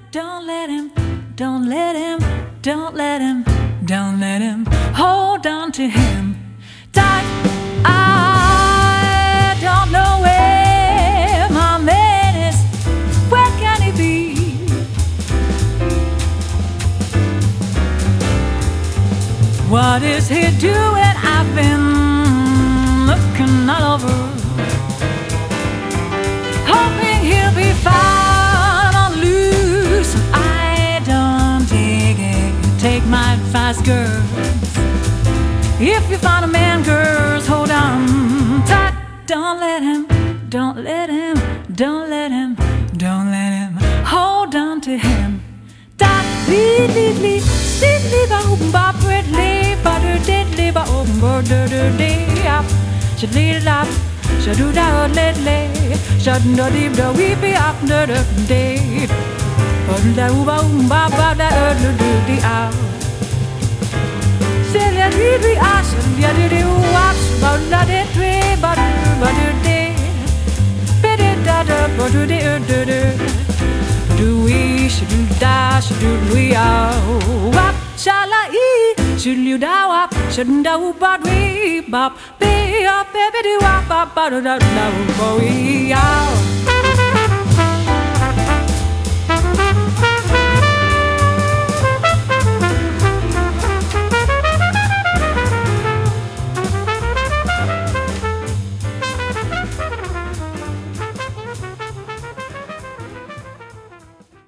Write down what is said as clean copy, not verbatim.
don't let him, don't let him, don't let him, don't let him hold on to him tight. I don't know where my man is. Where can he be? What is he doing? I've been looking all over, hoping he'll be found on loose. I don't dig it. Take my advice, girls. If you find a man, girls, hold on tight. Don't let him, don't let him, don't let him, don't let him hold on to him tight. Leave, ba pretty, butter diddly, ba dirty day up. Should lead up, should do that lately. Should not leave the weepy up the day. But the ba that early out. Say let me ask, yeah, did you watch? But not it, but day. Better that, but to the do we, should do that, should we all? Shall I eat? Should you dow up? Shouldn't do but we bop? Be up, baby, do up, up, out of that, now, boy, out.